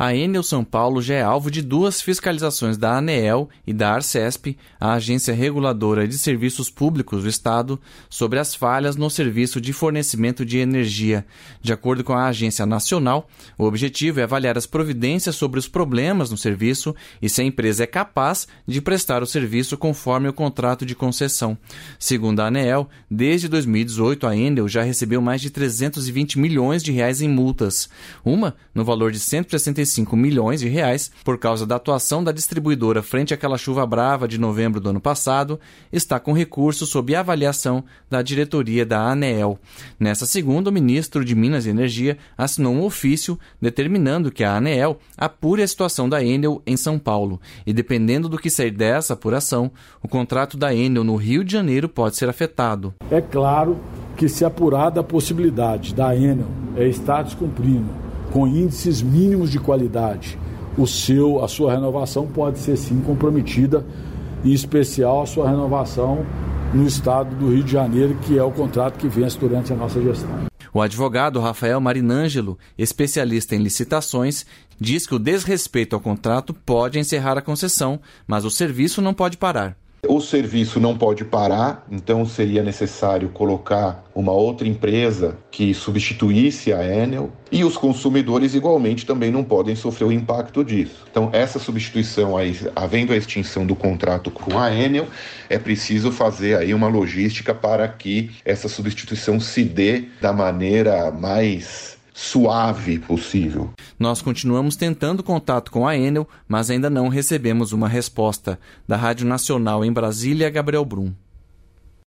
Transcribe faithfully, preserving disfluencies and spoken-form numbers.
A Enel São Paulo já é alvo de duas fiscalizações da ANEEL e da Arcesp, a Agência Reguladora de Serviços Públicos do Estado, sobre as falhas no serviço de fornecimento de energia. De acordo com a Agência Nacional, o objetivo é avaliar as providências sobre os problemas no serviço e se a empresa é capaz de prestar o serviço conforme o contrato de concessão. Segundo a ANEEL, desde dois mil e dezoito, a Enel já recebeu mais de trezentos e vinte milhões de reais em multas, uma no valor de cento e sessenta e cinco milhões de reais, por causa da atuação da distribuidora frente àquela chuva brava de novembro do ano passado, está com recurso sob avaliação da diretoria da ANEEL. Nessa segunda, o ministro de Minas e Energia assinou um ofício determinando que a ANEEL apure a situação da Enel em São Paulo e, dependendo do que sair dessa apuração, o contrato da Enel no Rio de Janeiro pode ser afetado. É claro que, se apurada a possibilidade da Enel é estar descumprindo com índices mínimos de qualidade, o seu, a sua renovação pode ser sim comprometida, em especial a sua renovação no estado do Rio de Janeiro, que é o contrato que vence durante a nossa gestão. O advogado Rafael Marinângelo, especialista em licitações, diz que o desrespeito ao contrato pode encerrar a concessão, mas o serviço não pode parar. O serviço não pode parar, então seria necessário colocar uma outra empresa que substituísse a Enel, e os consumidores igualmente também não podem sofrer o impacto disso. Então, essa substituição, aí, havendo a extinção do contrato com a Enel, é preciso fazer aí uma logística para que essa substituição se dê da maneira mais suave possível. Nós continuamos tentando contato com a Enel, mas ainda não recebemos uma resposta. Da Rádio Nacional em Brasília, Gabriel Brum.